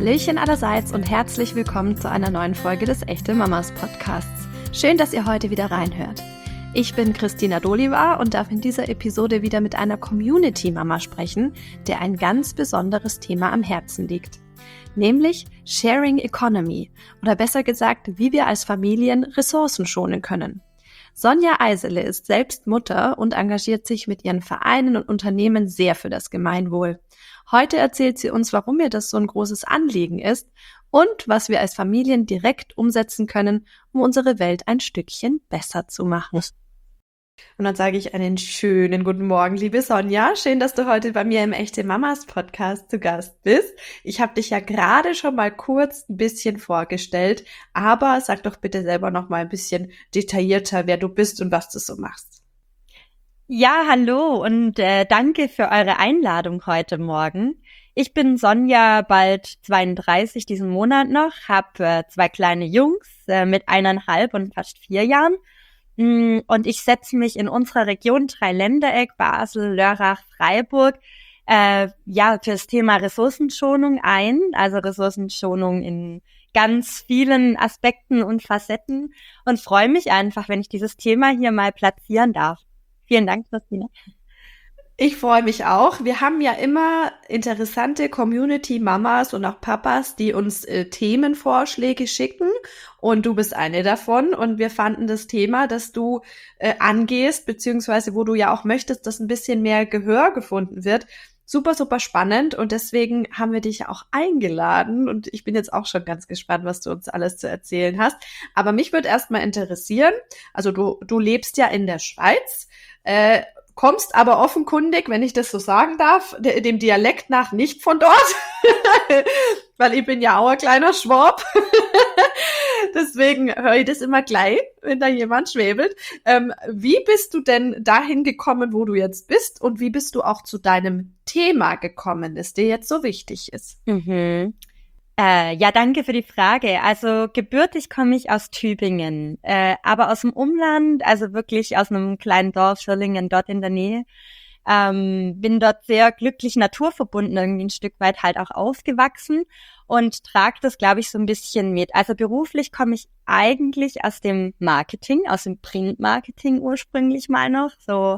Hallöchen allerseits und herzlich willkommen zu einer neuen Folge des Echte Mamas Podcasts. Schön, dass ihr heute wieder reinhört. Ich bin Christina Dolivar und darf in dieser Episode wieder mit einer Community-Mama sprechen, der ein ganz besonderes Thema am Herzen liegt. Nämlich Sharing Economy oder besser gesagt, wie wir als Familien Ressourcen schonen können. Sonja Eisele ist selbst Mutter und engagiert sich mit ihren Vereinen und Unternehmen sehr für das Gemeinwohl. Heute erzählt sie uns, warum ihr das so ein großes Anliegen ist und was wir als Familien direkt umsetzen können, um unsere Welt ein Stückchen besser zu machen. Und dann sage ich einen schönen guten Morgen, liebe Sonja. Schön, dass du heute bei mir im Echte Mamas Podcast zu Gast bist. Ich habe dich ja gerade schon mal kurz ein bisschen vorgestellt, aber sag doch bitte selber noch mal ein bisschen detaillierter, wer du bist und was du so machst. Ja, hallo und danke für eure Einladung heute Morgen. Ich bin Sonja, bald 32 diesen Monat noch, habe 2 kleine Jungs mit 1,5 und fast 4 Jahren. Und ich setze mich in unserer Region Dreiländereck, Basel, Lörrach, Freiburg, für das Thema Ressourcenschonung ein. Also Ressourcenschonung in ganz vielen Aspekten und Facetten und freue mich einfach, wenn ich dieses Thema hier mal platzieren darf. Vielen Dank, Christina. Ich freue mich auch. Wir haben ja immer interessante Community-Mamas und auch Papas, die uns Themenvorschläge schicken und du bist eine davon und wir fanden das Thema, das du angehst, beziehungsweise wo du ja auch möchtest, dass ein bisschen mehr Gehör gefunden wird, super, super spannend und deswegen haben wir dich auch eingeladen und ich bin jetzt auch schon ganz gespannt, was du uns alles zu erzählen hast. Aber mich würde erstmal interessieren, also du lebst ja in der Schweiz, kommst aber offenkundig, wenn ich das so sagen darf, dem Dialekt nach nicht von dort, weil ich bin ja auch ein kleiner Schwab. Deswegen höre ich das immer gleich, wenn da jemand schwäbelt. Wie bist du denn dahin gekommen, wo du jetzt bist und wie bist du auch zu deinem Thema gekommen, das dir jetzt so wichtig ist? Ja, danke für die Frage. Also gebürtig komme ich aus Tübingen, aber aus dem Umland, also wirklich aus einem kleinen Dorf, Schirlingen, dort in der Nähe. Bin dort sehr glücklich naturverbunden, irgendwie ein Stück weit halt auch aufgewachsen und trage das, glaube ich, so ein bisschen mit. Also beruflich komme ich eigentlich aus dem Marketing, aus dem Printmarketing ursprünglich mal noch, so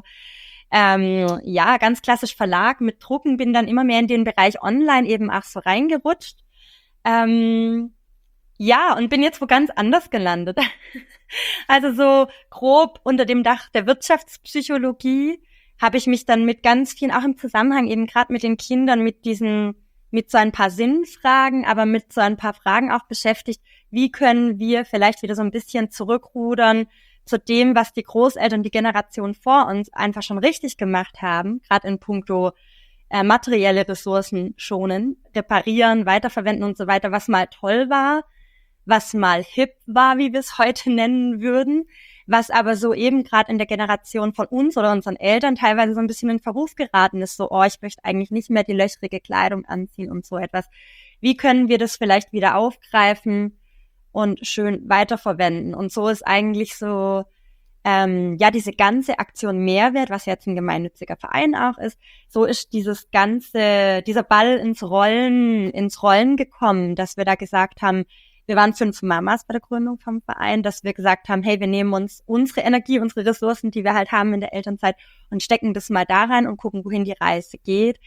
ganz klassisch Verlag mit Drucken, bin dann immer mehr in den Bereich Online eben auch so reingerutscht. Und bin jetzt wo ganz anders gelandet. Also so grob unter dem Dach der Wirtschaftspsychologie habe ich mich dann mit ganz vielen, auch im Zusammenhang eben gerade mit den Kindern, mit so ein paar Sinnfragen, aber mit so ein paar Fragen auch beschäftigt, wie können wir vielleicht wieder so ein bisschen zurückrudern zu dem, was die Großeltern, die Generation vor uns einfach schon richtig gemacht haben, gerade in puncto materielle Ressourcen schonen, reparieren, weiterverwenden und so weiter, was mal toll war, was mal hip war, wie wir es heute nennen würden, was aber so eben gerade in der Generation von uns oder unseren Eltern teilweise so ein bisschen in Verruf geraten ist, so, ich möchte eigentlich nicht mehr die löchrige Kleidung anziehen und so etwas. Wie können wir das vielleicht wieder aufgreifen und schön weiterverwenden? Und so ist eigentlich so diese ganze Aktion Mehrwert, was jetzt ein gemeinnütziger Verein auch ist, so ist dieser Ball ins Rollen gekommen, dass wir da gesagt haben, wir waren 5 Mamas bei der Gründung vom Verein, dass wir gesagt haben, hey, wir nehmen uns unsere Energie, unsere Ressourcen, die wir halt haben in der Elternzeit und stecken das mal da rein und gucken, wohin die Reise geht.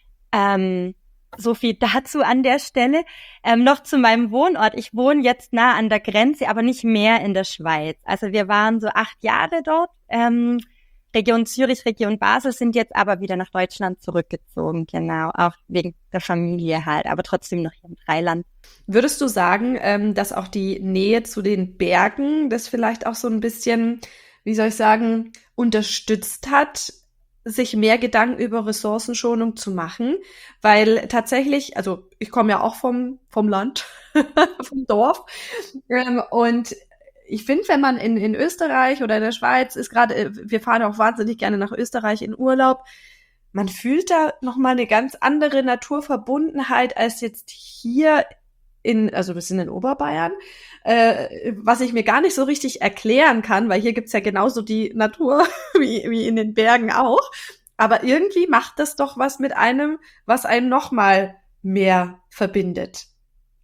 So viel dazu an der Stelle. Noch zu meinem Wohnort. Ich wohne jetzt nah an der Grenze, aber nicht mehr in der Schweiz. Also wir waren so 8 Jahre dort. Region Zürich, Region Basel sind jetzt aber wieder nach Deutschland zurückgezogen. Genau, auch wegen der Familie halt, aber trotzdem noch hier im Dreiland. Würdest du sagen, dass auch die Nähe zu den Bergen das vielleicht auch so ein bisschen, wie soll ich sagen, unterstützt hat, sich mehr Gedanken über Ressourcenschonung zu machen, weil tatsächlich, also ich komme ja auch vom Land, vom Dorf und ich finde, wenn man in Österreich oder in der Schweiz ist gerade, wir fahren auch wahnsinnig gerne nach Österreich in Urlaub, man fühlt da nochmal eine ganz andere Naturverbundenheit als jetzt hier also wir sind in Oberbayern, was ich mir gar nicht so richtig erklären kann, weil hier gibt's ja genauso die Natur wie in den Bergen auch. Aber irgendwie macht das doch was mit einem, was einen nochmal mehr verbindet.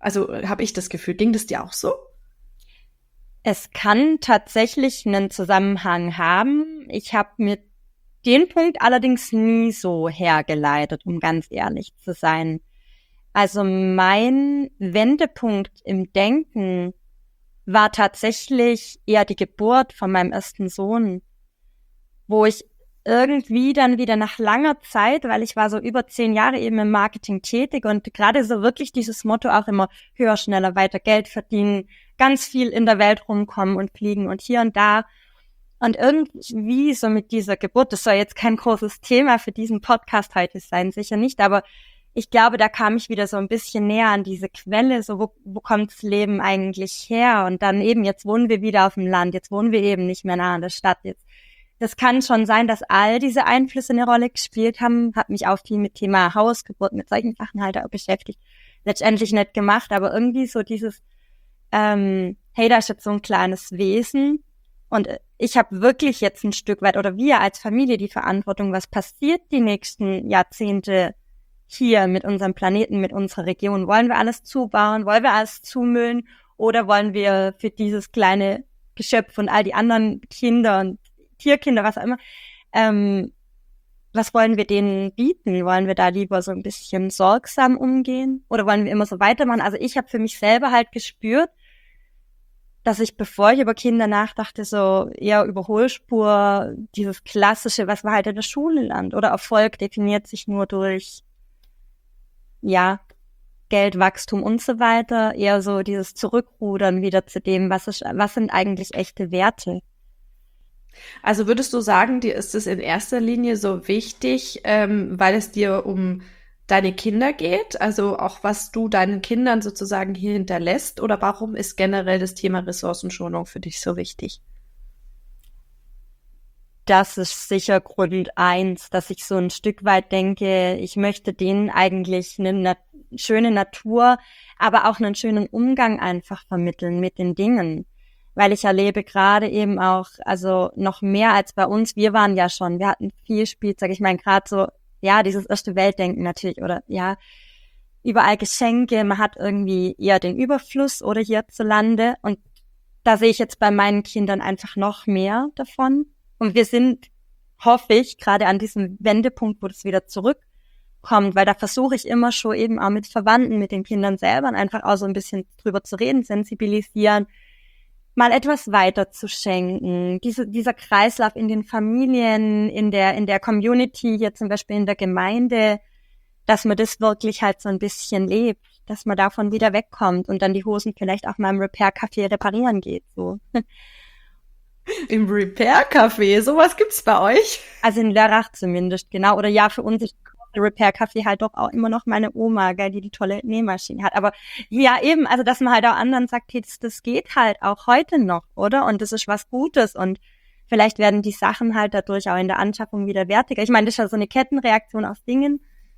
Also habe ich das Gefühl. Ging das dir auch so? Es kann tatsächlich einen Zusammenhang haben. Ich habe mir den Punkt allerdings nie so hergeleitet, um ganz ehrlich zu sein. Also mein Wendepunkt im Denken war tatsächlich eher die Geburt von meinem ersten Sohn, wo ich irgendwie dann wieder nach langer Zeit, weil ich war so über 10 Jahre eben im Marketing tätig und gerade so wirklich dieses Motto auch immer höher, schneller, weiter Geld verdienen, ganz viel in der Welt rumkommen und fliegen und hier und da. Und irgendwie so mit dieser Geburt, das soll jetzt kein großes Thema für diesen Podcast heute sein, sicher nicht, aber ich glaube, da kam ich wieder so ein bisschen näher an diese Quelle, so wo kommt das Leben eigentlich her? Und dann eben, jetzt wohnen wir wieder auf dem Land, jetzt wohnen wir eben nicht mehr nah an der Stadt. Jetzt, das kann schon sein, dass all diese Einflüsse eine Rolle gespielt haben. Habe mich auch viel mit Thema Hausgeburt, mit solchen Sachen halt auch beschäftigt. Letztendlich nicht gemacht, aber irgendwie so dieses, hey, da ist jetzt so ein kleines Wesen und ich habe wirklich jetzt ein Stück weit, oder wir als Familie die Verantwortung, was passiert die nächsten Jahrzehnte hier mit unserem Planeten, mit unserer Region. Wollen wir alles zubauen? Wollen wir alles zumüllen? Oder wollen wir für dieses kleine Geschöpf und all die anderen Kinder und Tierkinder, was auch immer, was wollen wir denen bieten? Wollen wir da lieber so ein bisschen sorgsam umgehen? Oder wollen wir immer so weitermachen? Also ich habe für mich selber halt gespürt, dass ich, bevor ich über Kinder nachdachte, so eher Überholspur, dieses Klassische, was man halt in der Schule lernt. Oder Erfolg definiert sich nur durch Geld, Wachstum und so weiter, eher so dieses Zurückrudern wieder zu dem, was sind eigentlich echte Werte. Also würdest du sagen, dir ist es in erster Linie so wichtig, weil es dir um deine Kinder geht, also auch was du deinen Kindern sozusagen hier hinterlässt, oder warum ist generell das Thema Ressourcenschonung für dich so wichtig? Das ist sicher Grund 1, dass ich so ein Stück weit denke, ich möchte denen eigentlich eine schöne Natur, aber auch einen schönen Umgang einfach vermitteln mit den Dingen. Weil ich erlebe gerade eben auch, also noch mehr als bei uns, wir hatten viel Spielzeug. Ich meine, gerade so, dieses erste Weltdenken natürlich, oder überall Geschenke, man hat irgendwie eher den Überfluss oder hierzulande. Und da sehe ich jetzt bei meinen Kindern einfach noch mehr davon. Und wir sind, hoffe ich, gerade an diesem Wendepunkt, wo das wieder zurückkommt, weil da versuche ich immer schon eben auch mit Verwandten, mit den Kindern selber einfach auch so ein bisschen drüber zu reden, sensibilisieren, mal etwas weiter zu schenken. Dieser Kreislauf in den Familien, in der Community, hier zum Beispiel in der Gemeinde, dass man das wirklich halt so ein bisschen lebt, dass man davon wieder wegkommt und dann die Hosen vielleicht auch mal im Repair-Café reparieren geht, so. Im Repair-Café, sowas gibt's bei euch? Also in Lörrach zumindest, genau. Oder für uns ist der Repair-Café halt doch auch immer noch meine Oma, gell, die tolle Nähmaschine hat. Aber eben, also dass man halt auch anderen sagt, hey, das geht halt auch heute noch, oder? Und das ist was Gutes und vielleicht werden die Sachen halt dadurch auch in der Anschaffung wieder wertiger. Ich meine, das ist ja so eine Kettenreaktion aus Dingen.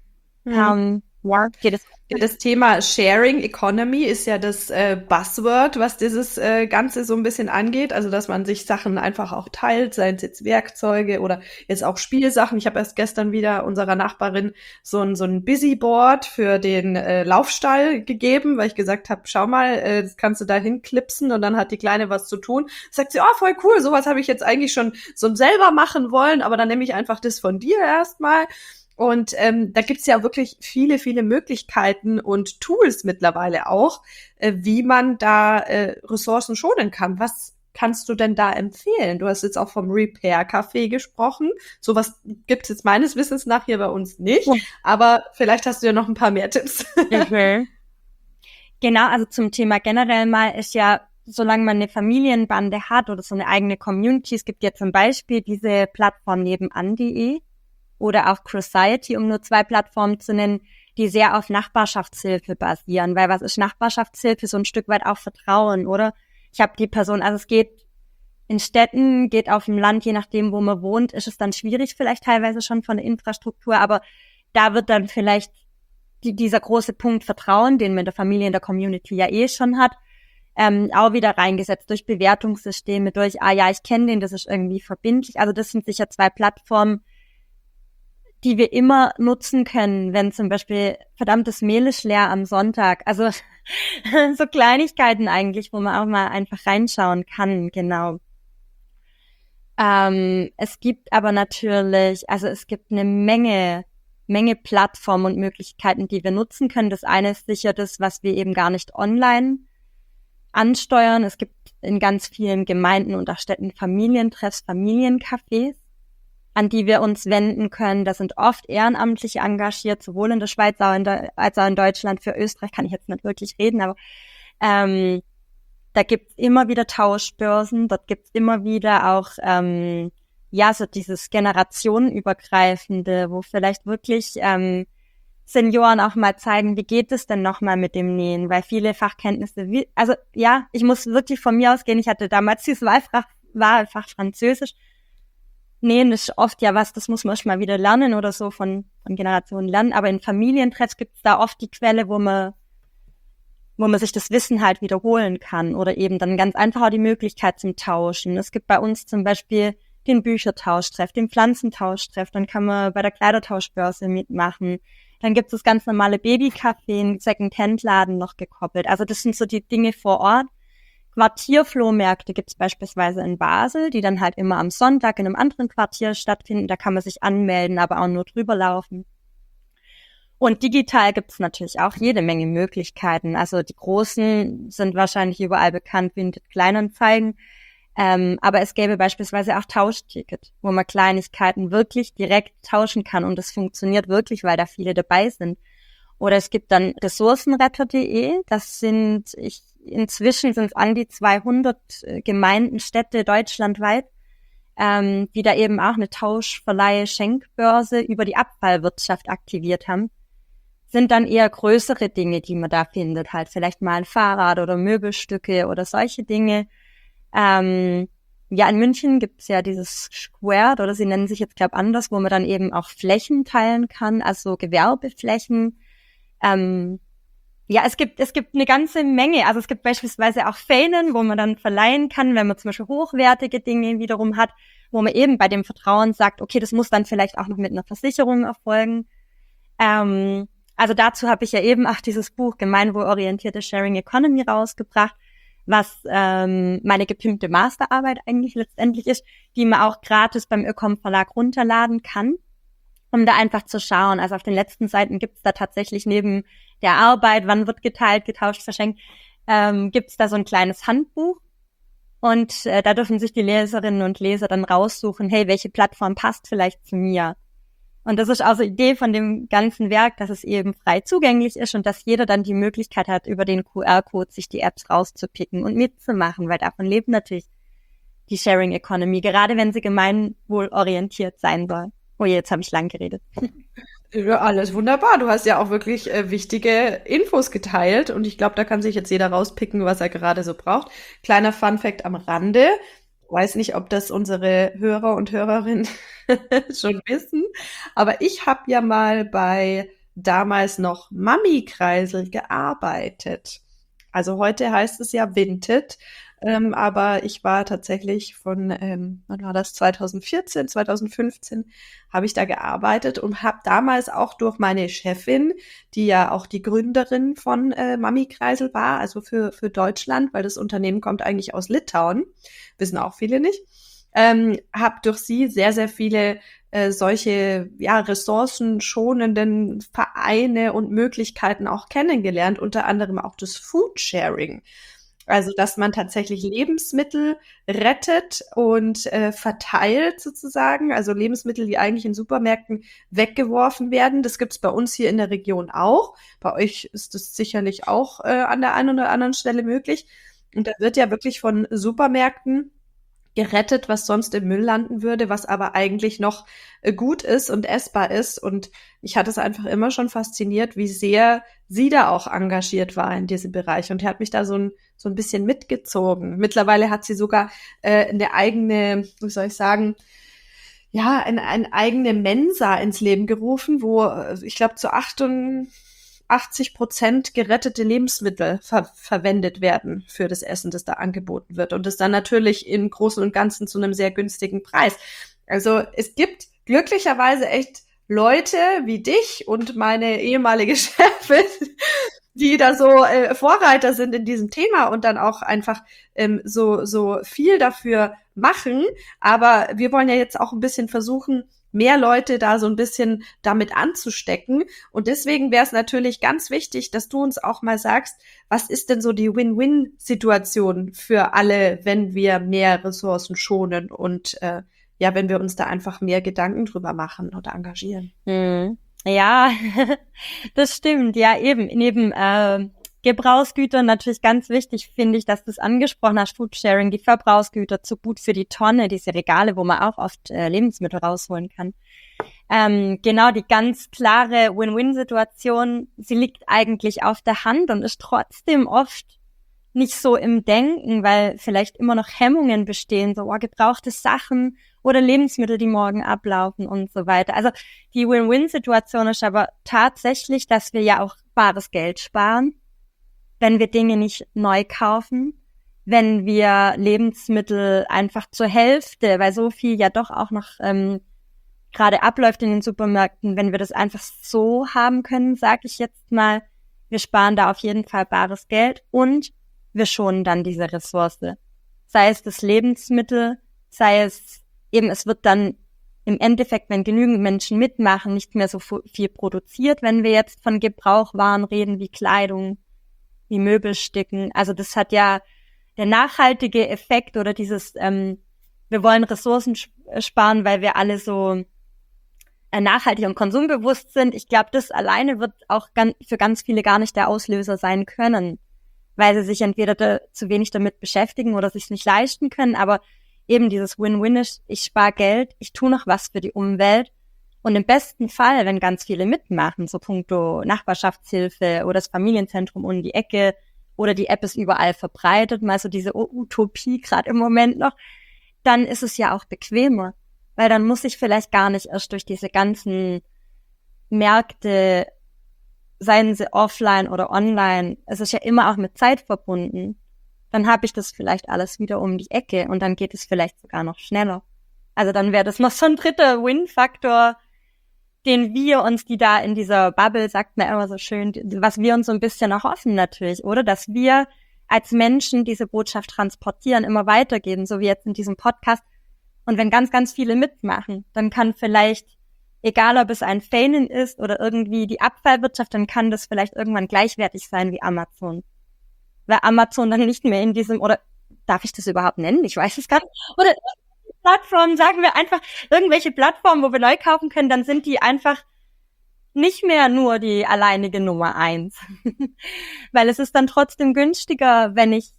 Das Thema Sharing Economy ist ja das Buzzword, was dieses Ganze so ein bisschen angeht. Also, dass man sich Sachen einfach auch teilt, seien es jetzt Werkzeuge oder jetzt auch Spielsachen. Ich habe erst gestern wieder unserer Nachbarin so ein Busyboard für den Laufstall gegeben, weil ich gesagt habe, schau mal, das kannst du da hinklipsen und dann hat die Kleine was zu tun. Sagt sie, oh, voll cool, sowas habe ich jetzt eigentlich schon so selber machen wollen, aber dann nehme ich einfach das von dir erstmal. Und da gibt's ja wirklich viele, viele Möglichkeiten und Tools mittlerweile auch, wie man da Ressourcen schonen kann. Was kannst du denn da empfehlen? Du hast jetzt auch vom Repair-Café gesprochen. Sowas gibt's jetzt meines Wissens nach hier bei uns nicht. Aber vielleicht hast du ja noch ein paar mehr Tipps. Mhm. Genau, also zum Thema generell mal ist ja, solange man eine Familienbande hat oder so eine eigene Community, es gibt ja zum Beispiel diese Plattform nebenan.de oder auch Crociety, um nur 2 Plattformen zu nennen, die sehr auf Nachbarschaftshilfe basieren. Weil was ist Nachbarschaftshilfe? So ein Stück weit auch Vertrauen, oder? Ich habe die Person, also es geht in Städten, geht auf dem Land, je nachdem, wo man wohnt, ist es dann schwierig vielleicht teilweise schon von der Infrastruktur, aber da wird dann vielleicht dieser große Punkt Vertrauen, den man in der Familie, in der Community ja schon hat, auch wieder reingesetzt durch Bewertungssysteme, durch, ich kenne den, das ist irgendwie verbindlich. Also das sind sicher 2 Plattformen, die wir immer nutzen können, wenn zum Beispiel verdammtes Mehl ist leer am Sonntag. Also So Kleinigkeiten eigentlich, wo man auch mal einfach reinschauen kann, genau. Es gibt aber natürlich, also es gibt eine Menge Plattformen und Möglichkeiten, die wir nutzen können. Das eine ist sicher das, was wir eben gar nicht online ansteuern. Es gibt in ganz vielen Gemeinden und auch Städten Familientreffs, Familiencafés, an die wir uns wenden können. Da sind oft Ehrenamtliche engagiert, sowohl in der Schweiz als auch in Deutschland. Für Österreich kann ich jetzt nicht wirklich reden, aber da gibt's immer wieder Tauschbörsen, dort gibt's immer wieder auch so dieses generationenübergreifende, wo vielleicht wirklich Senioren auch mal zeigen, wie geht es denn nochmal mit dem Nähen, weil viele Fachkenntnisse, ich muss wirklich von mir ausgehen, ich hatte damals dieses Wahlfach Französisch. Nähen ist oft das muss man mal wieder lernen oder so von Generationen lernen, aber in Familientreffs gibt's da oft die Quelle, wo man sich das Wissen halt wiederholen kann oder eben dann ganz einfach auch die Möglichkeit zum Tauschen. Es gibt bei uns zum Beispiel den Büchertauschtreff, den Pflanzentauschtreff, dann kann man bei der Kleidertauschbörse mitmachen. Dann gibt es das ganz normale Babycafé, einen Second-Hand-Laden noch gekoppelt. Also das sind so die Dinge vor Ort. Quartierflohmärkte gibt es beispielsweise in Basel, die dann halt immer am Sonntag in einem anderen Quartier stattfinden. Da kann man sich anmelden, aber auch nur drüber laufen. Und digital gibt es natürlich auch jede Menge Möglichkeiten. Also die großen sind wahrscheinlich überall bekannt wie in Kleinanzeigen. Aber es gäbe beispielsweise auch Tauschticket, wo man Kleinigkeiten wirklich direkt tauschen kann. Und das funktioniert wirklich, weil da viele dabei sind. Oder es gibt dann ressourcenretter.de. Inzwischen sind es an die 200 Gemeinden, Städte deutschlandweit, die da eben auch eine Tauschverleihe-Schenkbörse über die Abfallwirtschaft aktiviert haben. Sind dann eher größere Dinge, die man da findet, halt vielleicht mal ein Fahrrad oder Möbelstücke oder solche Dinge. In München gibt's ja dieses Squared, oder sie nennen sich jetzt, glaube ich, anders, wo man dann eben auch Flächen teilen kann, also Gewerbeflächen. Es gibt eine ganze Menge. Also es gibt beispielsweise auch Fähnen, wo man dann verleihen kann, wenn man zum Beispiel hochwertige Dinge wiederum hat, wo man eben bei dem Vertrauen sagt, okay, das muss dann vielleicht auch noch mit einer Versicherung erfolgen. Also dazu habe ich ja eben auch dieses Buch Gemeinwohlorientierte Sharing Economy rausgebracht, was meine gepimpte Masterarbeit eigentlich letztendlich ist, die man auch gratis beim Ökom Verlag runterladen kann, um da einfach zu schauen. Also auf den letzten Seiten gibt's da tatsächlich neben der Arbeit, wann wird geteilt, getauscht, verschenkt, gibt's da so ein kleines Handbuch. Und da dürfen sich die Leserinnen und Leser dann raussuchen, hey, welche Plattform passt vielleicht zu mir? Und das ist auch so die Idee von dem ganzen Werk, dass es eben frei zugänglich ist und dass jeder dann die Möglichkeit hat, über den QR-Code sich die Apps rauszupicken und mitzumachen, weil davon lebt natürlich die Sharing Economy, gerade wenn sie gemeinwohlorientiert sein soll. Oh je, jetzt habe ich lang geredet. Ja, alles wunderbar. Du hast ja auch wirklich wichtige Infos geteilt und ich glaube, da kann sich jetzt jeder rauspicken, was er gerade so braucht. Kleiner Funfact am Rande. Weiß nicht, ob das unsere Hörer und Hörerinnen schon wissen, aber ich habe ja mal bei damals noch Mami-Kreisel gearbeitet. Also heute heißt es ja Vinted, aber ich war tatsächlich wann war das, 2014, 2015 habe ich da gearbeitet und habe damals auch durch meine Chefin, die ja auch die Gründerin von Mami-Kreisel war, also für Deutschland, weil das Unternehmen kommt eigentlich aus Litauen, wissen auch viele nicht, habe durch sie sehr, sehr viele solche ressourcenschonenden Vereine und Möglichkeiten auch kennengelernt, unter anderem auch das Foodsharing. Also, dass man tatsächlich Lebensmittel rettet und verteilt sozusagen. Also Lebensmittel, die eigentlich in Supermärkten weggeworfen werden. Das gibt's bei uns hier in der Region auch. Bei euch ist das sicherlich auch an der einen oder anderen Stelle möglich. Und da wird ja wirklich von Supermärkten gerettet, was sonst im Müll landen würde, was aber eigentlich noch gut ist und essbar ist. Und ich hatte es einfach immer schon fasziniert, wie sehr sie da auch engagiert war in diesem Bereich. Und er hat mich da so ein bisschen mitgezogen. Mittlerweile hat sie sogar eine eigene, wie soll ich sagen, eine eigene Mensa ins Leben gerufen, wo ich glaube zu 80% gerettete Lebensmittel verwendet werden für das Essen, das da angeboten wird. Und das dann natürlich im Großen und Ganzen zu einem sehr günstigen Preis. Also es gibt glücklicherweise echt Leute wie dich und meine ehemalige Chefin, die da so Vorreiter sind in diesem Thema und dann auch einfach so viel dafür machen. Aber wir wollen ja jetzt auch ein bisschen versuchen, mehr Leute da so ein bisschen damit anzustecken. Und deswegen wäre es natürlich ganz wichtig, dass du uns auch mal sagst, was ist denn so die Win-Win-Situation für alle, wenn wir mehr Ressourcen schonen und wenn wir uns da einfach mehr Gedanken drüber machen oder engagieren. Ja, das stimmt. Ja, eben. Neben Gebrauchsgütern natürlich ganz wichtig, finde ich, dass du es angesprochen hast, Foodsharing, die Verbrauchsgüter zu gut für die Tonne, diese Regale, wo man auch oft Lebensmittel rausholen kann. Genau, die ganz klare Win-Win-Situation, sie liegt eigentlich auf der Hand und ist trotzdem oft nicht so im Denken, weil vielleicht immer noch Hemmungen bestehen, so gebrauchte Sachen oder Lebensmittel, die morgen ablaufen und so weiter. Also die Win-Win-Situation ist aber tatsächlich, dass wir ja auch bares Geld sparen, wenn wir Dinge nicht neu kaufen, wenn wir Lebensmittel einfach zur Hälfte, weil so viel ja doch auch noch gerade abläuft in den Supermärkten, wenn wir das einfach so haben können, sage ich jetzt mal, wir sparen da auf jeden Fall bares Geld und wir schonen dann diese Ressource. Sei es das Lebensmittel, sei es eben, es wird dann im Endeffekt, wenn genügend Menschen mitmachen, nicht mehr so viel produziert, wenn wir jetzt von Gebrauchwaren reden, wie Kleidung, wie Möbelstücken. Also das hat ja der nachhaltige Effekt oder dieses, wir wollen Ressourcen sparen, weil wir alle so nachhaltig und konsumbewusst sind. Ich glaube, das alleine wird auch für ganz viele gar nicht der Auslöser sein können, weil sie sich entweder zu wenig damit beschäftigen oder sich nicht leisten können. Aber eben dieses Win-Win ist, ich spare Geld, ich tue noch was für die Umwelt. Und im besten Fall, wenn ganz viele mitmachen, so puncto Nachbarschaftshilfe oder das Familienzentrum um die Ecke oder die App ist überall verbreitet, mal so diese Utopie gerade im Moment noch, dann ist es ja auch bequemer. Weil dann muss ich vielleicht gar nicht erst durch diese ganzen Märkte, seien sie offline oder online, es ist ja immer auch mit Zeit verbunden. Dann habe ich das vielleicht alles wieder um die Ecke und dann geht es vielleicht sogar noch schneller. Also dann wäre das noch so ein dritter Win-Faktor, den wir uns, die da in dieser Bubble, sagt man immer so schön, was wir uns so ein bisschen erhoffen natürlich, oder? Dass wir als Menschen diese Botschaft transportieren, immer weitergeben, so wie jetzt in diesem Podcast. Und wenn ganz, ganz viele mitmachen, dann kann vielleicht, egal ob es ein Failen ist oder irgendwie die Abfallwirtschaft, dann kann das vielleicht irgendwann gleichwertig sein wie Amazon. Weil Amazon dann nicht mehr in diesem, oder darf ich das überhaupt nennen? Ich weiß es gar nicht. Oder Plattformen, sagen wir einfach, irgendwelche Plattformen, wo wir neu kaufen können, dann sind die einfach nicht mehr nur die alleinige Nummer 1. Weil es ist dann trotzdem günstiger, wenn ich,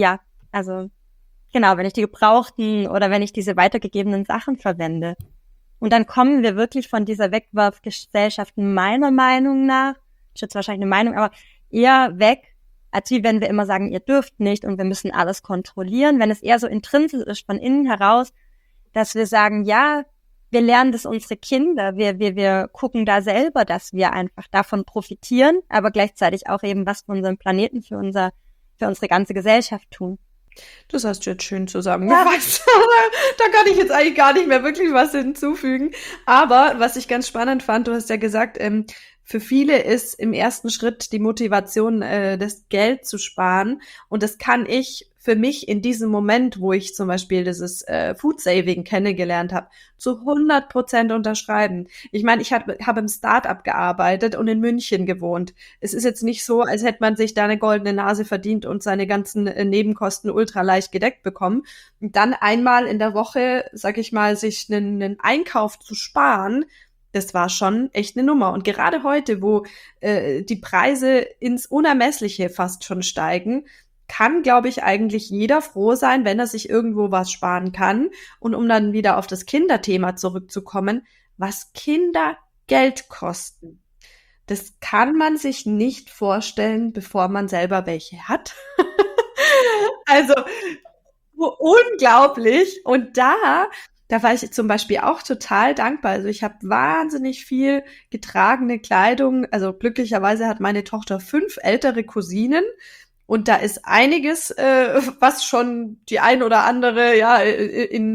wenn ich die gebrauchten oder wenn ich diese weitergegebenen Sachen verwende. Und dann kommen wir wirklich von dieser Wegwerfgesellschaft meiner Meinung nach, ist jetzt wahrscheinlich eine Meinung, aber eher weg, als wie wenn wir immer sagen, ihr dürft nicht und wir müssen alles kontrollieren. Wenn es eher so intrinsisch ist von innen heraus, dass wir sagen, ja, wir lernen das unsere Kinder, wir gucken da selber, dass wir einfach davon profitieren, aber gleichzeitig auch eben was für unseren Planeten, für unsere ganze Gesellschaft tun. Das hast du jetzt schön zusammengefasst. Ja. Da kann ich jetzt eigentlich gar nicht mehr wirklich was hinzufügen. Aber was ich ganz spannend fand, du hast ja gesagt, für viele ist im ersten Schritt die Motivation, das Geld zu sparen. Und das kann ich für mich in diesem Moment, wo ich zum Beispiel dieses Food Saving kennengelernt habe, zu 100% unterschreiben. Ich meine, ich habe im Start-up gearbeitet und in München gewohnt. Es ist jetzt nicht so, als hätte man sich da eine goldene Nase verdient und seine ganzen Nebenkosten ultra leicht gedeckt bekommen. Und dann einmal in der Woche, sag ich mal, sich einen Einkauf zu sparen, das war schon echt eine Nummer. Und gerade heute, wo die Preise ins Unermessliche fast schon steigen, kann, glaube ich, eigentlich jeder froh sein, wenn er sich irgendwo was sparen kann. Und um dann wieder auf das Kinderthema zurückzukommen, was Kinder Geld kosten, das kann man sich nicht vorstellen, bevor man selber welche hat. Also unglaublich. Und da war ich zum Beispiel auch total dankbar. Also ich habe wahnsinnig viel getragene Kleidung. Also glücklicherweise hat meine Tochter 5 ältere Cousinen. Und da ist einiges, was schon die ein oder andere in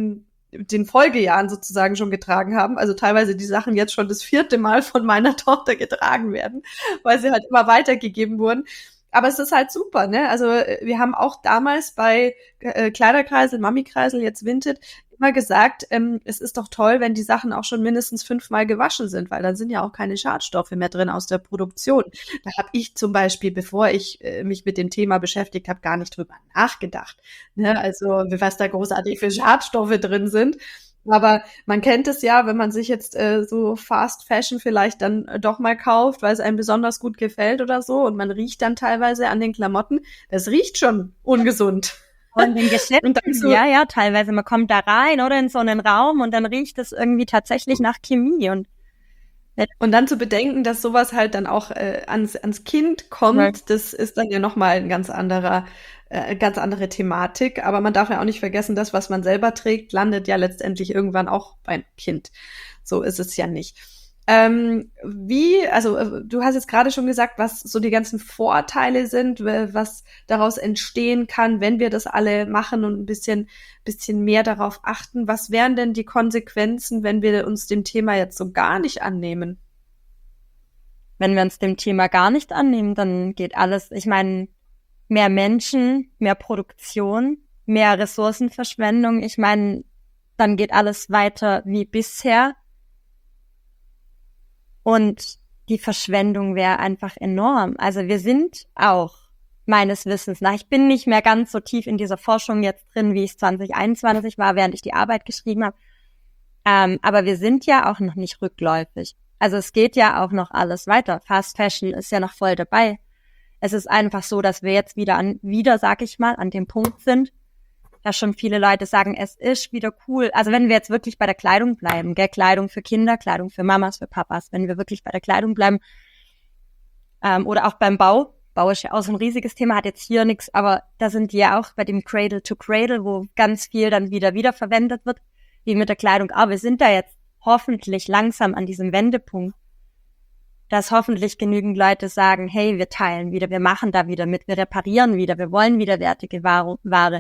den Folgejahren sozusagen schon getragen haben. Also teilweise die Sachen jetzt schon das 4. Mal von meiner Tochter getragen werden, weil sie halt immer weitergegeben wurden. Aber es ist halt super, ne? Also wir haben auch damals bei Kleiderkreisel, Mami-Kreisel, jetzt Vinted, immer gesagt, es ist doch toll, wenn die Sachen auch schon mindestens 5-mal gewaschen sind, weil dann sind ja auch keine Schadstoffe mehr drin aus der Produktion. Da habe ich zum Beispiel, bevor ich mich mit dem Thema beschäftigt habe, gar nicht drüber nachgedacht, ne? Also was da großartig für Schadstoffe drin sind. Aber man kennt es ja, wenn man sich jetzt so Fast Fashion vielleicht dann doch mal kauft, weil es einem besonders gut gefällt oder so, und man riecht dann teilweise an den Klamotten, das riecht schon ungesund. Und in Geschäften, ja, teilweise, man kommt da rein oder in so einen Raum und dann riecht es irgendwie tatsächlich nach Chemie. Und dann zu bedenken, dass sowas halt dann auch ans Kind kommt, das ist dann ja nochmal ein ganz andere Thematik. Aber man darf ja auch nicht vergessen, das, was man selber trägt, landet ja letztendlich irgendwann auch beim Kind. So ist es ja nicht. Du hast jetzt gerade schon gesagt, was so die ganzen Vorteile sind, was daraus entstehen kann, wenn wir das alle machen und ein bisschen mehr darauf achten. Was wären denn die Konsequenzen, wenn wir uns dem Thema jetzt so gar nicht annehmen? Wenn wir uns dem Thema gar nicht annehmen, dann geht alles, ich meine, mehr Menschen, mehr Produktion, mehr Ressourcenverschwendung. Ich meine, dann geht alles weiter wie bisher. Und die Verschwendung wäre einfach enorm. Also wir sind auch, meines Wissens nach, ich bin nicht mehr ganz so tief in dieser Forschung jetzt drin, wie ich 2021 war, während ich die Arbeit geschrieben habe. Aber wir sind ja auch noch nicht rückläufig. Also es geht ja auch noch alles weiter. Fast Fashion ist ja noch voll dabei. Es ist einfach so, dass wir jetzt wieder, sag ich mal, an dem Punkt sind, dass schon viele Leute sagen, es ist wieder cool. Also wenn wir jetzt wirklich bei der Kleidung bleiben, gell, Kleidung für Kinder, Kleidung für Mamas, für Papas, wenn wir wirklich bei der Kleidung bleiben, oder auch beim Bau. Bau ist ja auch so ein riesiges Thema, hat jetzt hier nichts, aber da sind die ja auch bei dem Cradle to Cradle, wo ganz viel dann wieder verwendet wird, wie mit der Kleidung. Aber wir sind da jetzt hoffentlich langsam an diesem Wendepunkt, dass hoffentlich genügend Leute sagen, hey, wir teilen wieder, wir machen da wieder mit, wir reparieren wieder, wir wollen widerwärtige Ware.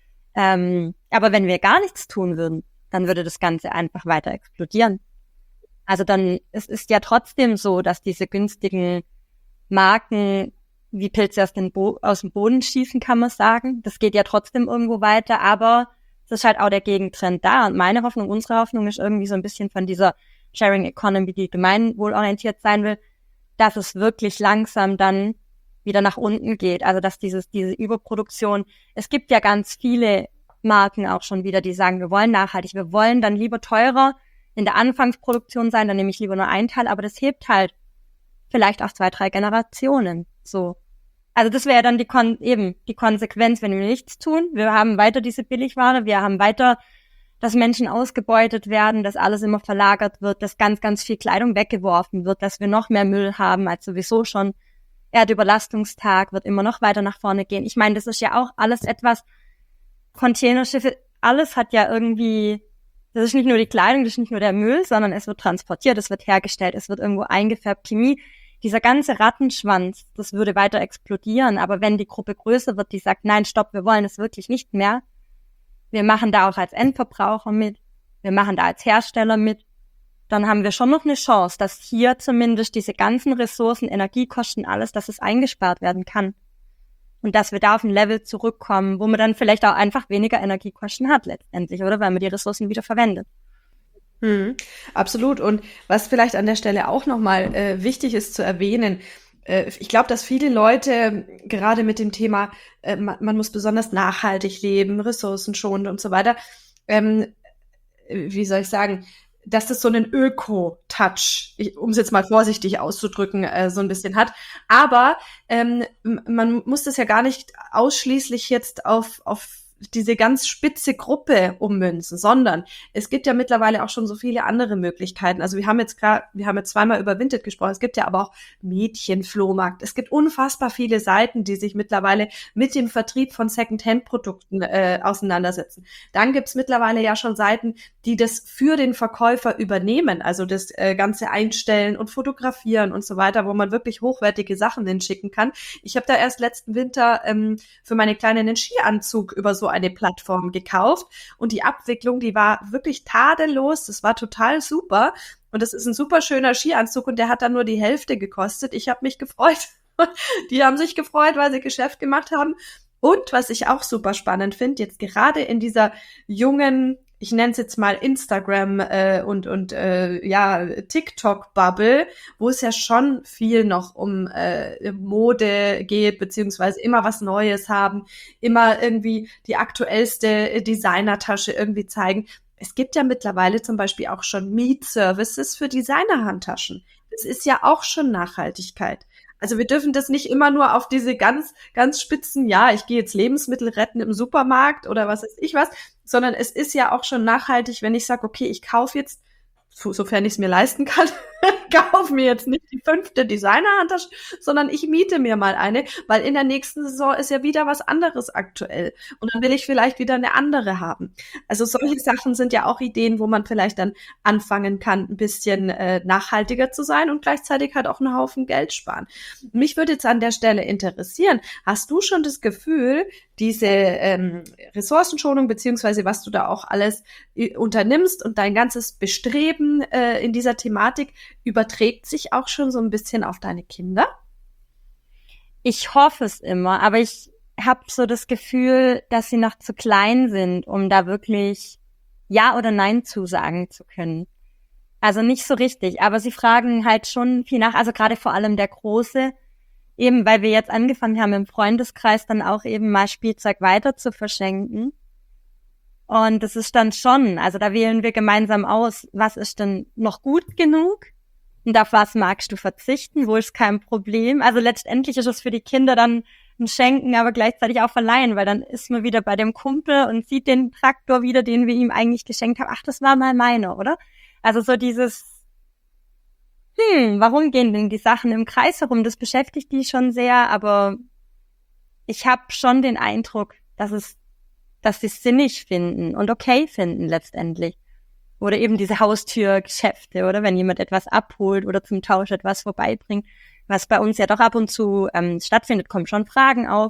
Aber wenn wir gar nichts tun würden, dann würde das Ganze einfach weiter explodieren. Also dann, es ist ja trotzdem so, dass diese günstigen Marken wie Pilze aus dem Boden schießen, kann man sagen. Das geht ja trotzdem irgendwo weiter, aber es ist halt auch der Gegentrend da. Und meine Hoffnung, unsere Hoffnung ist irgendwie so ein bisschen von dieser Sharing Economy, die gemeinwohlorientiert sein will, dass es wirklich langsam dann wieder nach unten geht. Also dass diese Überproduktion, es gibt ja ganz viele Marken auch schon wieder, die sagen, wir wollen nachhaltig, wir wollen dann lieber teurer in der Anfangsproduktion sein, dann nehme ich lieber nur einen Teil, aber das hebt halt vielleicht auch 2-3 Generationen. So. Also das wäre dann die Konsequenz, wenn wir nichts tun. Wir haben weiter diese Billigware, wir haben weiter, dass Menschen ausgebeutet werden, dass alles immer verlagert wird, dass ganz, ganz viel Kleidung weggeworfen wird, dass wir noch mehr Müll haben als sowieso schon. Erdüberlastungstag wird immer noch weiter nach vorne gehen. Ich meine, das ist ja auch alles etwas, Containerschiffe, alles hat ja irgendwie, das ist nicht nur die Kleidung, das ist nicht nur der Müll, sondern es wird transportiert, es wird hergestellt, es wird irgendwo eingefärbt, Chemie. Dieser ganze Rattenschwanz, das würde weiter explodieren. Aber wenn die Gruppe größer wird, die sagt, nein, stopp, wir wollen es wirklich nicht mehr. Wir machen da auch als Endverbraucher mit, wir machen da als Hersteller mit, dann haben wir schon noch eine Chance, dass hier zumindest diese ganzen Ressourcen, Energiekosten, alles, dass es eingespart werden kann. Und dass wir da auf ein Level zurückkommen, wo man dann vielleicht auch einfach weniger Energiekosten hat letztendlich, oder? Weil man die Ressourcen wieder verwendet. Absolut. Und was vielleicht an der Stelle auch nochmal wichtig ist zu erwähnen, ich glaube, dass viele Leute gerade mit dem Thema, man muss besonders nachhaltig leben, ressourcenschonend und so weiter, wie soll ich sagen, dass das so einen Öko-Touch, um es jetzt mal vorsichtig auszudrücken, so ein bisschen hat. Aber man muss das ja gar nicht ausschließlich jetzt auf diese ganz spitze Gruppe ummünzen, sondern es gibt ja mittlerweile auch schon so viele andere Möglichkeiten. Also wir haben jetzt zweimal über Vinted gesprochen, es gibt ja aber auch Mädchenflohmarkt. Es gibt unfassbar viele Seiten, die sich mittlerweile mit dem Vertrieb von Second-Hand-Produkten auseinandersetzen. Dann gibt's mittlerweile ja schon Seiten, die das für den Verkäufer übernehmen, also das Ganze einstellen und fotografieren und so weiter, wo man wirklich hochwertige Sachen hinschicken kann. Ich habe da erst letzten Winter für meine Kleine einen Skianzug über so so eine Plattform gekauft und die Abwicklung, die war wirklich tadellos. Das war total super. Und das ist ein super schöner Skianzug und der hat dann nur die Hälfte gekostet. Ich habe mich gefreut. Die haben sich gefreut, weil sie Geschäft gemacht haben. Und was ich auch super spannend finde, jetzt gerade in dieser jungen, ich nenne es jetzt mal Instagram und TikTok-Bubble, wo es ja schon viel noch um Mode geht, beziehungsweise immer was Neues haben, immer irgendwie die aktuellste Designertasche irgendwie zeigen. Es gibt ja mittlerweile zum Beispiel auch schon Mietservices für Designerhandtaschen. Das ist ja auch schon Nachhaltigkeit. Also wir dürfen das nicht immer nur auf diese ganz, ganz spitzen, ja, ich gehe jetzt Lebensmittel retten im Supermarkt oder was weiß ich was, sondern es ist ja auch schon nachhaltig, wenn ich sage, okay, ich kaufe jetzt, sofern ich es mir leisten kann, kaufe mir jetzt nicht die 5. Designerhandtasche, sondern ich miete mir mal eine, weil in der nächsten Saison ist ja wieder was anderes aktuell. Und dann will ich vielleicht wieder eine andere haben. Also solche Sachen sind ja auch Ideen, wo man vielleicht dann anfangen kann, ein bisschen nachhaltiger zu sein und gleichzeitig halt auch einen Haufen Geld sparen. Mich würde jetzt an der Stelle interessieren, hast du schon das Gefühl, diese Ressourcenschonung, beziehungsweise was du da auch alles unternimmst und dein ganzes Bestreben in dieser Thematik überträgt sich auch schon so ein bisschen auf deine Kinder? Ich hoffe es immer, aber ich habe so das Gefühl, dass sie noch zu klein sind, um da wirklich Ja oder Nein zusagen zu können. Also nicht so richtig, aber sie fragen halt schon viel nach, also gerade vor allem der Große, eben weil wir jetzt angefangen haben, im Freundeskreis dann auch eben mal Spielzeug weiter zu verschenken. Und das ist dann schon, also da wählen wir gemeinsam aus, was ist denn noch gut genug und auf was magst du verzichten, wo ist kein Problem. Also letztendlich ist es für die Kinder dann ein Schenken, aber gleichzeitig auch verleihen, weil dann ist man wieder bei dem Kumpel und sieht den Traktor wieder, den wir ihm eigentlich geschenkt haben. Ach, das war mal meiner, oder? Also so dieses, warum gehen denn die Sachen im Kreis herum? Das beschäftigt die schon sehr, aber ich habe schon den Eindruck, dass sie es sinnig finden und okay finden letztendlich. Oder eben diese Haustürgeschäfte, oder wenn jemand etwas abholt oder zum Tausch etwas vorbeibringt, was bei uns ja doch ab und zu stattfindet, kommen schon Fragen auf,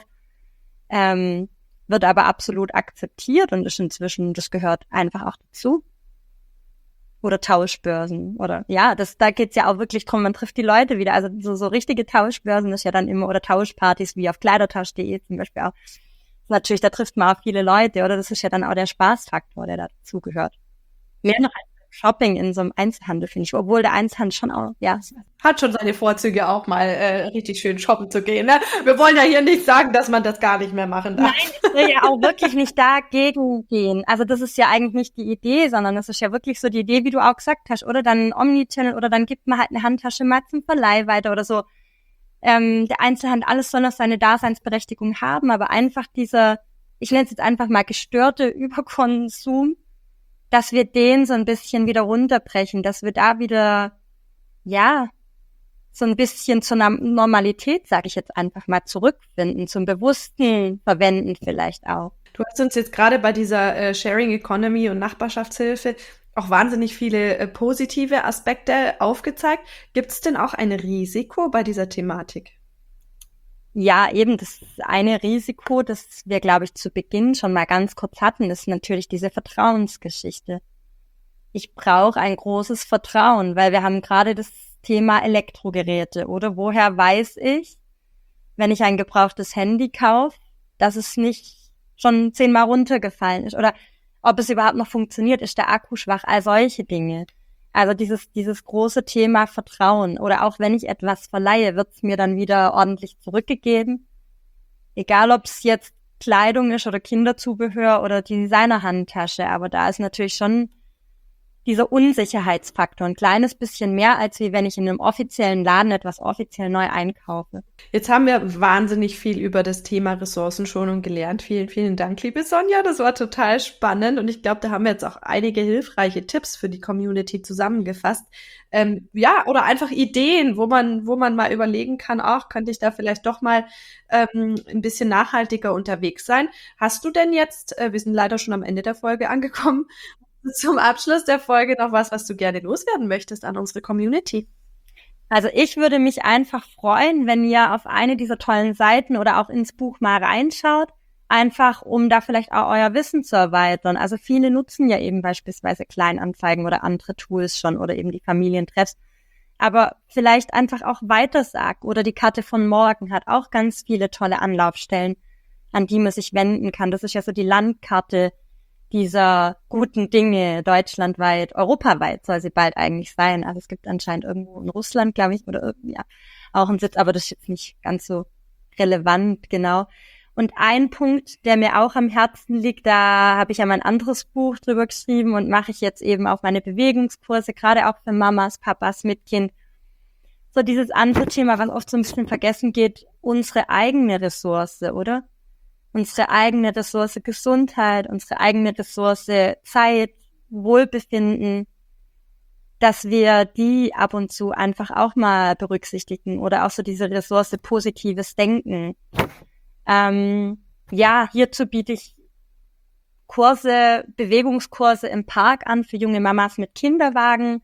wird aber absolut akzeptiert und ist inzwischen, das gehört einfach auch dazu. Oder Tauschbörsen, oder ja, da geht's ja auch wirklich drum, man trifft die Leute wieder, also so richtige Tauschbörsen ist ja dann immer, oder Tauschpartys wie auf kleidertausch.de zum Beispiel auch. Natürlich, da trifft man auch viele Leute, oder das ist ja dann auch der Spaßfaktor, der dazugehört. Mehr noch als Shopping in so einem Einzelhandel, finde ich, obwohl der Einzelhandel schon auch, ja. Hat schon seine Vorzüge auch mal richtig schön shoppen zu gehen, ne? Wir wollen ja hier nicht sagen, dass man das gar nicht mehr machen darf. Nein, ich will ja auch wirklich nicht dagegen gehen. Also das ist ja eigentlich nicht die Idee, sondern das ist ja wirklich so die Idee, wie du auch gesagt hast, oder dann ein Omnichannel, oder dann gibt man halt eine Handtasche mal zum Verleih weiter oder so. Der Einzelhandel, alles soll noch seine Daseinsberechtigung haben, aber einfach dieser, ich nenne es jetzt einfach mal gestörte Überkonsum, dass wir den so ein bisschen wieder runterbrechen, dass wir da wieder, ja, so ein bisschen zur Normalität, sage ich jetzt einfach mal, zurückfinden, zum bewussten Verwenden vielleicht auch. Du hast uns jetzt gerade bei dieser Sharing Economy und Nachbarschaftshilfe auch wahnsinnig viele positive Aspekte aufgezeigt. Gibt es denn auch ein Risiko bei dieser Thematik? Ja, eben das eine Risiko, das wir, glaube ich, zu Beginn schon mal ganz kurz hatten, ist natürlich diese Vertrauensgeschichte. Ich brauche ein großes Vertrauen, weil wir haben gerade das Thema Elektrogeräte, oder? Woher weiß ich, wenn ich ein gebrauchtes Handy kaufe, dass es nicht schon 10-mal runtergefallen ist? Oder ob es überhaupt noch funktioniert, ist der Akku schwach? All solche Dinge. Also dieses große Thema Vertrauen. Oder auch wenn ich etwas verleihe, wird es mir dann wieder ordentlich zurückgegeben. Egal, ob es jetzt Kleidung ist oder Kinderzubehör oder die Designerhandtasche. Aber da ist natürlich schon dieser Unsicherheitsfaktor ein kleines bisschen mehr, als wie wenn ich in einem offiziellen Laden etwas offiziell neu einkaufe. Jetzt haben wir wahnsinnig viel über das Thema Ressourcenschonung gelernt. Vielen, vielen Dank, liebe Sonja. Das war total spannend und ich glaube, da haben wir jetzt auch einige hilfreiche Tipps für die Community zusammengefasst. Ja, oder einfach Ideen, wo man mal überlegen kann, ach, könnte ich da vielleicht doch mal ein bisschen nachhaltiger unterwegs sein. Hast du denn jetzt, wir sind leider schon am Ende der Folge angekommen, zum Abschluss der Folge noch was du gerne loswerden möchtest an unsere Community? Also ich würde mich einfach freuen, wenn ihr auf eine dieser tollen Seiten oder auch ins Buch mal reinschaut. einfach um da vielleicht auch euer Wissen zu erweitern. Also viele nutzen ja eben beispielsweise Kleinanzeigen oder andere Tools schon oder eben die Familientreffs. Aber vielleicht einfach auch weitersagen oder die Karte von morgen hat auch ganz viele tolle Anlaufstellen, an die man sich wenden kann. Das ist ja so die Landkarte dieser guten Dinge deutschlandweit, europaweit soll sie bald eigentlich sein. Also es gibt anscheinend irgendwo in Russland, glaube ich, oder ja, auch einen Sitz, aber das ist jetzt nicht ganz so relevant, genau. Und ein Punkt, der mir auch am Herzen liegt, da habe ich ja mein anderes Buch drüber geschrieben und mache ich jetzt eben auch meine Bewegungskurse, gerade auch für Mamas, Papas mit Kind. So dieses andere Thema, was oft so ein bisschen vergessen geht, unsere eigene Ressource, oder? Unsere eigene Ressource Gesundheit, unsere eigene Ressource Zeit, Wohlbefinden, dass wir die ab und zu einfach auch mal berücksichtigen oder auch so diese Ressource positives Denken. Hierzu biete ich Kurse, Bewegungskurse im Park an für junge Mamas mit Kinderwagen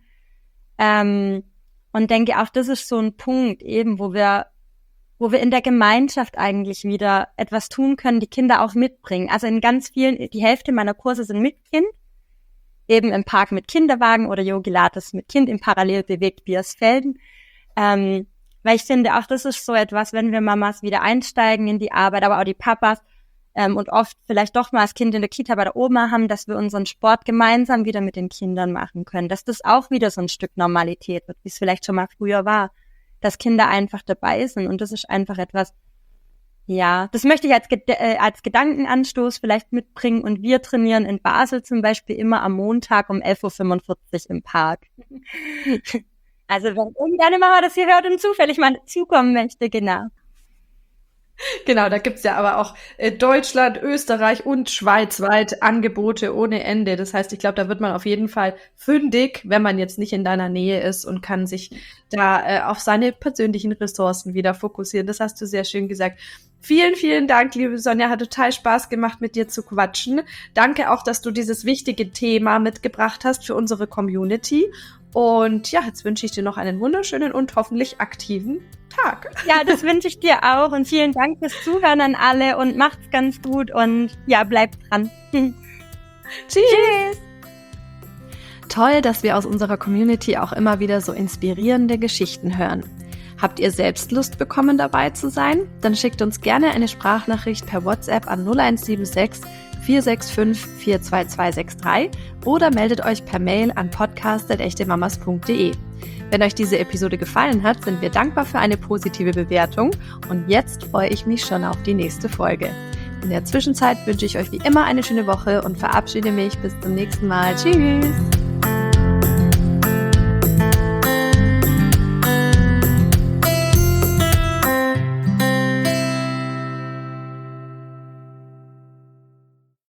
und denke auch, das ist so ein Punkt eben, wo wir in der Gemeinschaft eigentlich wieder etwas tun können, die Kinder auch mitbringen. Also in ganz vielen, die Hälfte meiner Kurse sind mit Kind, eben im Park mit Kinderwagen oder Yogilates mit Kind im Parallel bewegt Biersfelden. Weil ich finde, auch das ist so etwas, wenn wir Mamas wieder einsteigen in die Arbeit, aber auch die Papas und oft vielleicht doch mal das Kind in der Kita bei der Oma haben, dass wir unseren Sport gemeinsam wieder mit den Kindern machen können, dass das auch wieder so ein Stück Normalität wird, wie es vielleicht schon mal früher war, dass Kinder einfach dabei sind und das ist einfach etwas, ja, das möchte ich als Gedankenanstoß vielleicht mitbringen und wir trainieren in Basel zum Beispiel immer am Montag um 11.45 Uhr im Park. Also wenn irgendeine Mama das hier hört und zufällig mal dazukommen möchte, genau. Genau, da gibt's ja aber auch Deutschland, Österreich und schweizweit Angebote ohne Ende. Das heißt, ich glaube, da wird man auf jeden Fall fündig, wenn man jetzt nicht in deiner Nähe ist und kann sich da auf seine persönlichen Ressourcen wieder fokussieren. Das hast du sehr schön gesagt. Vielen, vielen Dank, liebe Sonja. Hat total Spaß gemacht, mit dir zu quatschen. Danke auch, dass du dieses wichtige Thema mitgebracht hast für unsere Community. Und ja, jetzt wünsche ich dir noch einen wunderschönen und hoffentlich aktiven Tag. Ja, das wünsche ich dir auch und vielen Dank fürs Zuhören an alle und macht's ganz gut und ja, bleibt dran. Tschüss. Toll, dass wir aus unserer Community auch immer wieder so inspirierende Geschichten hören. Habt ihr selbst Lust bekommen, dabei zu sein? Dann schickt uns gerne eine Sprachnachricht per WhatsApp an 0176 465 42263 oder meldet euch per Mail an podcast@echtemamas.de. Wenn euch diese Episode gefallen hat, sind wir dankbar für eine positive Bewertung und jetzt freue ich mich schon auf die nächste Folge. In der Zwischenzeit wünsche ich euch wie immer eine schöne Woche und verabschiede mich bis zum nächsten Mal. Tschüss!